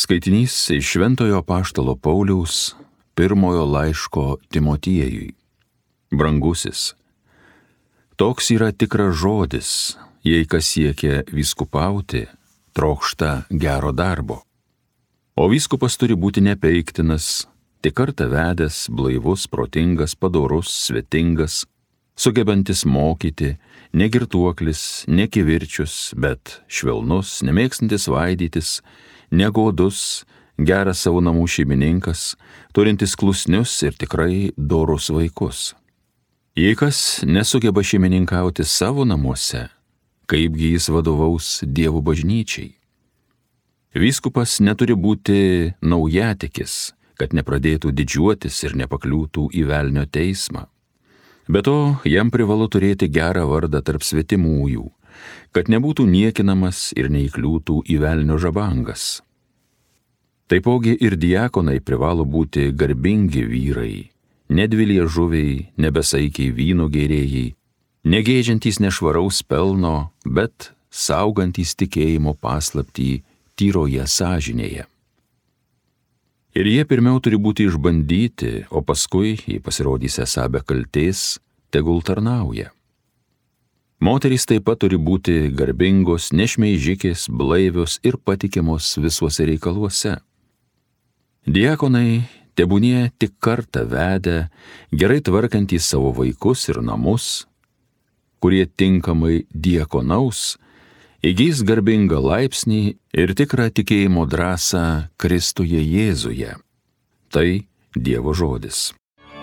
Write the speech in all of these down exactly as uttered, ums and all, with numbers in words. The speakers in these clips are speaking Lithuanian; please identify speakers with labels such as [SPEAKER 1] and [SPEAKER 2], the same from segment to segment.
[SPEAKER 1] Skaitinys iš Šventojo Apaštalo Pauliaus pirmojo laiško Timotiejui. Brangusis, toks yra tikras žodis, jei kas siekia vyskupauti, trokšta gero darbo. O vyskupas turi būti nepeiktinas, tik kartą vedęs, blaivus, protingas, padorus, svetingas, sugebantis mokyti, negirtuoklis, nekivirčius, bet švelnus, nemėgstantis vaidytis, negodus, geras savo namų šeimininkas, turintis klusnius ir tikrai dorus vaikus. Jei kas nesugeba šeimininkauti savo namuose, kaipgi jis vadovaus Dievo bažnyčiai? Vyskupas neturi būti naujatikis, kad nepradėtų didžiuotis ir nepakliūtų į velnio teismą. Be to, jam privalu turėti gerą vardą tarp svetimųjų, kad nebūtų niekinamas ir neįkliūtų į velnio žabangas. Taipogi ir diakonai privalo būti garbingi vyrai, nedviliežuviai, nebesaikiai vyno gėrėjai, negėdžiantys nešvaraus pelno, bet saugantys tikėjimo paslaptį tyroje sąžinėje. Ir jie pirmiau turi būti išbandyti, o paskui, jei pasirodys esą be kaltės, tegul tarnauja. Moterys taip pat turi būti garbingos, nešmeižikės, blaivios ir patikimos visuose reikaluose. Diakonai tebūnie tik kartą vedę, gerai tvarkantys savo vaikus ir namus, kurie tinkamai diakonaus, įgys garbingą laipsnį ir tikrą tikėjimo drąsą Kristuje Jėzuje. Tai Dievo žodis.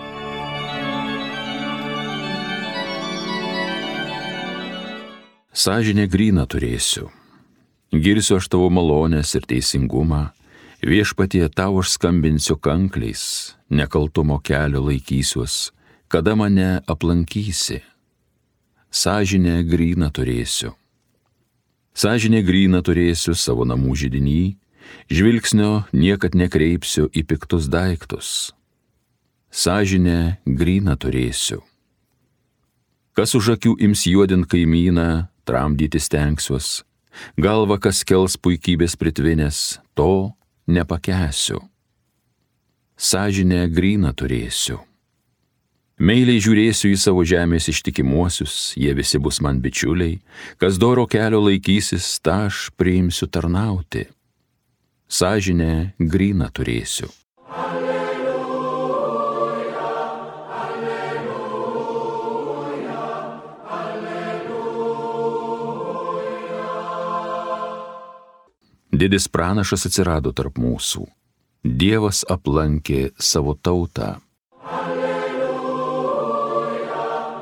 [SPEAKER 1] Sąžinę gryną turėsiu. Girsiu aš tavo malonės ir teisingumą, viešpatie tau aš skambinsiu kankliais, nekaltumo kelio laikysiuos, kada mane aplankysi. Sąžinę gryną turėsiu. Sąžinę gryną turėsiu savo namų židiny, žvilgsnio niekad nekreipsiu į piktus daiktus. Sąžinę gryną turėsiu. Kas už akių ims juodint kaimyną, tramdyti stengsiuos, galva kas kels puikybės pritvinės, to nepakęsiu. Sąžinę gryną turėsiu. Meiliai žiūrėsiu į savo žemės ištikimuosius, jie visi bus man bičiuliai, kas doro kelio laikysis, tą aš priimsiu tarnauti. Sąžinę gryną turėsiu. Didis pranašas atsirado tarp mūsų. Dievas aplankė savo tautą. Alleluja,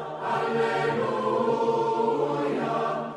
[SPEAKER 1] alleluja,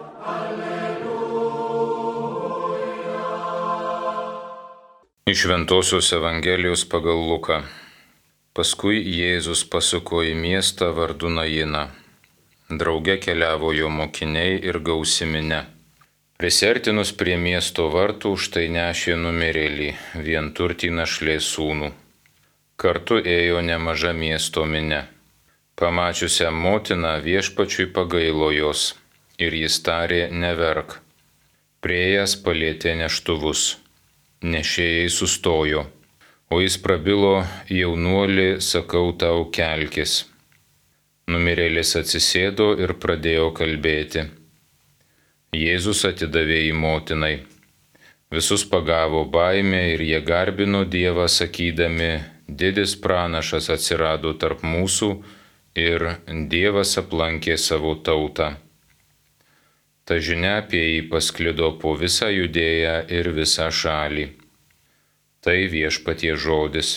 [SPEAKER 1] alleluja.
[SPEAKER 2] Iš Šventosios Evangelijos pagal Luką. Paskui Jėzus pasuko į miestą vardu Najiną. Drauge keliavo jo mokiniai ir gausi minia. Prisiartinus prie miesto vartų, štai nešė numirėlį, vienturtį našlės sūnų. Kartu ėjo nemaža miesto minia. Pamačiusią motiną viešpačiui pagailo jos, ir jis tarė neverk. Priėjęs palietė neštuvus. Nešėjai sustojo, o jis prabilo, jaunuoli, sakau tau, kelkis. Numirėlis atsisėdo ir pradėjo kalbėti. Jėzus atidavė į motinai. Visus pagavo baimė ir jie garbino Dievą, sakydami, didis pranašas atsirado tarp mūsų ir Dievas aplankė savo tautą. Ta žinia apie jį pasklido po visą Judėją ir visą šalį. Tai viešpaties žodis.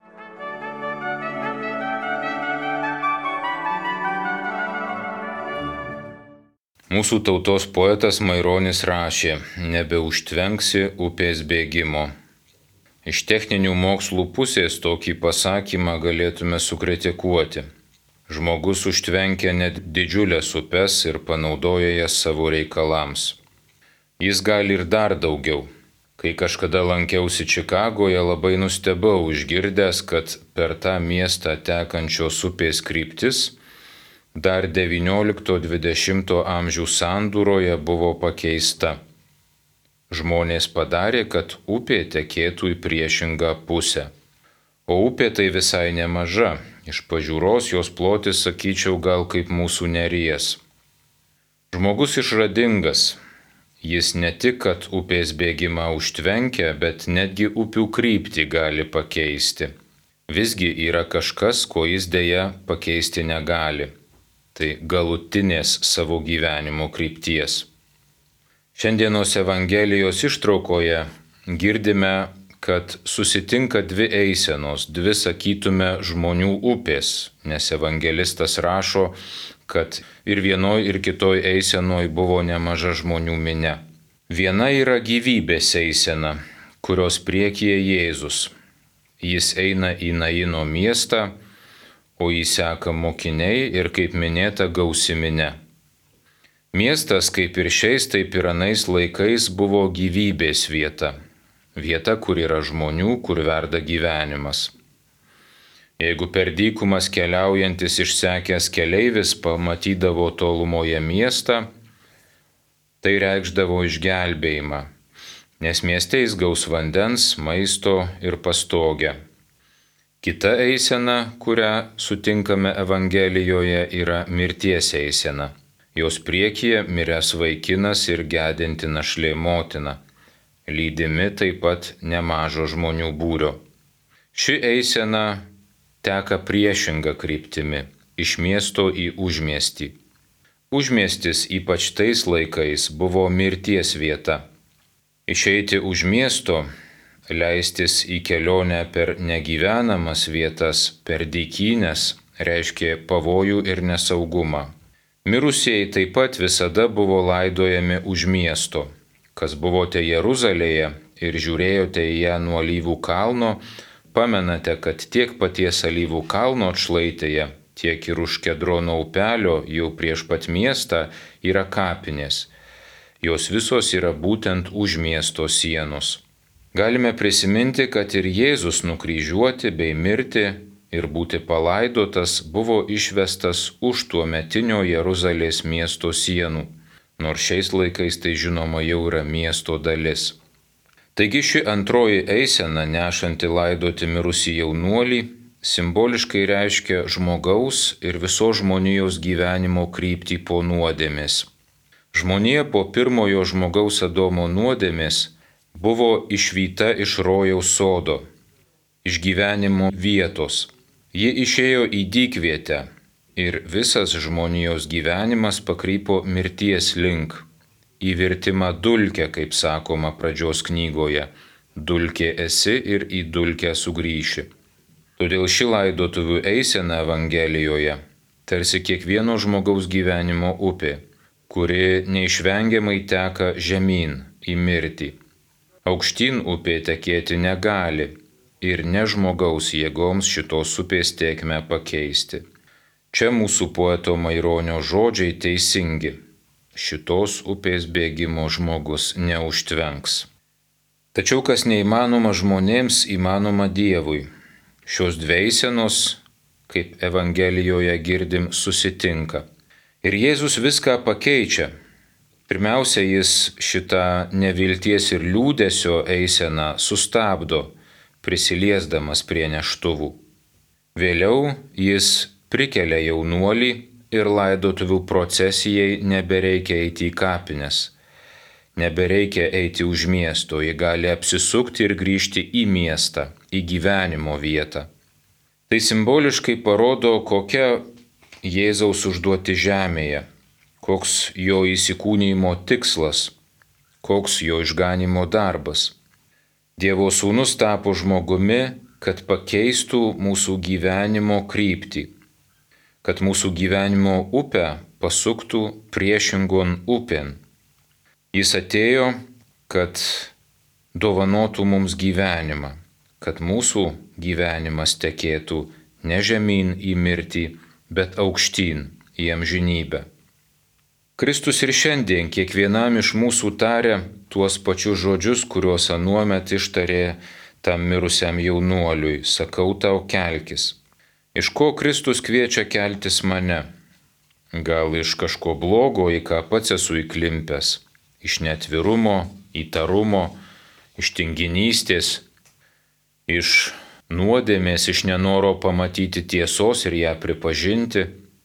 [SPEAKER 2] Mūsų tautos poetas Maironis rašė, nebeužtvenksi upės bėgimo. Iš techninių mokslų pusės tokį pasakymą galėtume sukritikuoti. Žmogus užtvenkia net didžiulės upes ir panaudoja jas savo reikalams. Jis gali ir dar daugiau. Kai kažkada lankiausi Čikagoje, labai nustebau išgirdęs, kad per tą miestą tekančios upės kryptis dar devyniolikto dvidešimto amžių sandūroje buvo pakeista. Žmonės padarė, kad upė tekėtų į priešingą pusę. O upė tai visai nemaža, iš pažiūros jos plotis, sakyčiau, gal kaip mūsų Neries. Žmogus išradingas, jis ne tik, kad upės bėgimą užtvenkia, bet netgi upių kryptį gali pakeisti. Visgi yra kažkas, ko jis dėja pakeisti negali. Tai galutinės savo gyvenimo krypties. Šiandienos Evangelijos ištraukoje girdime, kad susitinka dvi eisenos, dvi, sakytume, žmonių upės, nes evangelistas rašo, kad ir vienoj, ir kitoj eisenoj buvo nemaža žmonių minia. Viena yra gyvybės eisena, kurios priekyje Jėzus. Jis eina į Naino miestą, o jį seka mokiniai ir, kaip minėta, gausi minia. Miestas, kaip ir šiais, taip ir anais laikais, buvo gyvybės vieta. Vieta, kur yra žmonių, kur verda gyvenimas. Jeigu per dykumas keliaujantis išsekęs keleivis pamatydavo tolumoje miestą, tai reikšdavo išgelbėjimą, nes mieste jis gaus vandens, maisto ir pastogę. Kita eisena, kurią sutinkame Evangelijoje, yra mirties eisena. Jos priekyje miręs vaikinas ir gedinti našlė motina, lydimi taip pat nemažo žmonių būrio. Ši eisena teka priešinga kryptimi, iš miesto į užmiestį. Užmiestis ypač tais laikais buvo mirties vieta. Išeiti už miesto, leistis į kelionę per negyvenamas vietas, per dykynes, reiškė pavojų ir nesaugumą. Mirusieji taip pat visada buvo laidojami už miesto. Kas buvote Jeruzalėje ir žiūrėjote į ją nuo Alyvų kalno, pamenate, kad tiek paties Alyvų kalno atšlaitėje, tiek ir už Kedrono upelio jau prieš pat miestą yra kapinės. Jos visos yra būtent už miesto sienos. Galime prisiminti, kad ir Jėzus nukryžiuoti bei mirti ir būti palaidotas buvo išvestas už tuometinio Jeruzalės miesto sienų, nors šiais laikais tai žinoma jau yra miesto dalis. Taigi ši antroji eisena, nešanti laidoti mirusį jaunuolį, simboliškai reiškia žmogaus ir visos žmonijos gyvenimo kryptį po nuodėmės. Žmonija po pirmojo žmogaus Adomo nuodėmės buvo išvyta iš rojaus sodo, iš gyvenimo vietos. Ji išėjo į dykvietę ir visas žmonijos gyvenimas pakrypo mirties link, į virtimą dulkę, kaip sakoma pradžios knygoje, dulkė esi ir į dulkę sugrįši. Todėl ši laidotuvių eisena Evangelijoje tarsi kiekvieno žmogaus gyvenimo upė, kuri neišvengiamai teka žemyn į mirtį. Aukštyn upė tekėti negali. Ir ne žmogaus jėgoms šitos upės tėkmę pakeisti. Čia mūsų poeto Maironio žodžiai teisingi. Šitos upės bėgimo žmogus neužtvenks. Tačiau kas neįmanoma žmonėms, įmanoma Dievui. Šios dvi eisenos, kaip Evangelijoje girdim, susitinka. Ir Jėzus viską pakeičia. Pirmiausia, jis šitą nevilties ir liūdesio eiseną sustabdo, prisiliesdamas prie neštuvų. Vėliau jis prikelia jaunuolį ir laidotuvių procesijai nebereikia eiti į kapines. Nebereikia eiti už miesto, ji gali apsisukti ir grįžti į miestą, į gyvenimo vietą. Tai simboliškai parodo, kokia Jėzaus užduoti žemėje, koks jo įsikūnijimo tikslas, koks jo išganimo darbas. Dievo sūnus tapo žmogumi, kad pakeistų mūsų gyvenimo kryptį, kad mūsų gyvenimo upę pasuktų priešingon upėn. Jis atėjo, kad dovanotų mums gyvenimą, kad mūsų gyvenimas tekėtų ne žemyn į mirtį, bet aukštyn į amžinybę. Kristus ir šiandien kiekvienam iš mūsų taria tuos pačius žodžius, kuriuos anuomet ištarė tam mirusiam jaunuoliui: sakau tau, kelkis. Iš ko Kristus kviečia keltis mane? Gal iš kažko blogo, į ką pats esu įklimpęs, iš netvirumo, įtarumo, iš tinginystės, iš nuodėmės, iš nenoro pamatyti tiesos ir ją pripažinti.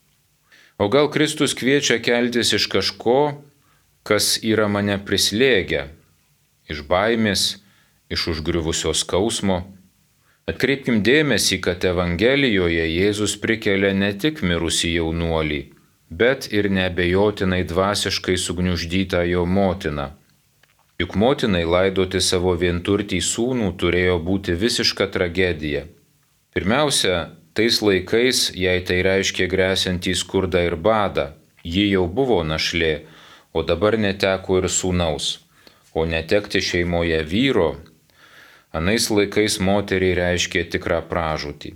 [SPEAKER 2] O gal Kristus kviečia keltis iš kažko, kas yra mane prislėgę, iš baimės, iš užgriuvusio skausmo. Atkreipkim dėmesį, kad Evangelijoje Jėzus prikelia ne tik mirusį jaunuolį, bet ir neabejotinai dvasiškai sugniuždytą jo motiną. Juk motinai laidoti savo vienturtį sūnų turėjo būti visiška tragedija. Pirmiausia, tais laikais jai tai reiškė gresiantį skurdą ir badą. Ji jau buvo našlė, o dabar neteko ir sūnaus. O netekti šeimoje vyro, anais laikais moteriai reiškė tikrą pražūtį.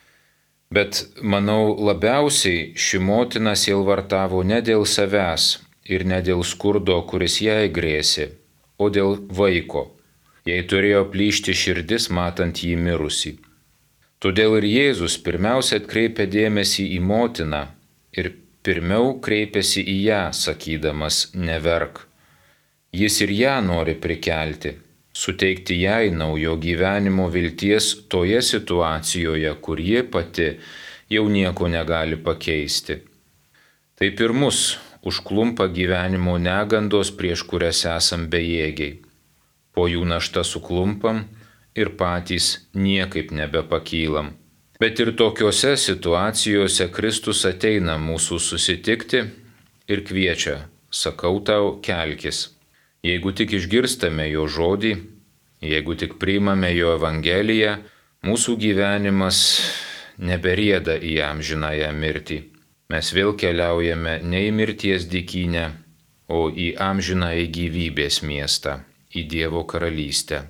[SPEAKER 2] Bet, manau, labiausiai ši motina sielvartavo ne dėl savęs ir ne dėl skurdo, kuris jai grėsė, o dėl vaiko. Jai turėjo plyšti širdis, matant jį mirusį. Todėl ir Jėzus pirmiausia atkreipia dėmesį į motiną ir pirmiau kreipiasi į ją, sakydamas neverk. Jis ir ją nori prikelti, suteikti jai naujo gyvenimo vilties toje situacijoje, kur ji pati jau nieko negali pakeisti. Taip ir mus užklumpa gyvenimo negandos, prieš kurias esam bejėgiai. Po jų našta suklumpam ir patys niekaip nebepakylam. Bet ir tokiose situacijose Kristus ateina mūsų susitikti ir kviečia, sakau tau, kelkis. Jeigu tik išgirstame jo žodį, jeigu tik priimame jo Evangeliją, mūsų gyvenimas neberieda į amžinąją mirtį. Mes vėl keliaujame ne į mirties dykynę, o į amžinąją gyvybės miestą, į Dievo karalystę.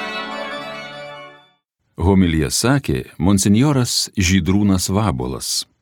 [SPEAKER 1] Homiliją sakė monsinjoras Žydrūnas Vabuolas.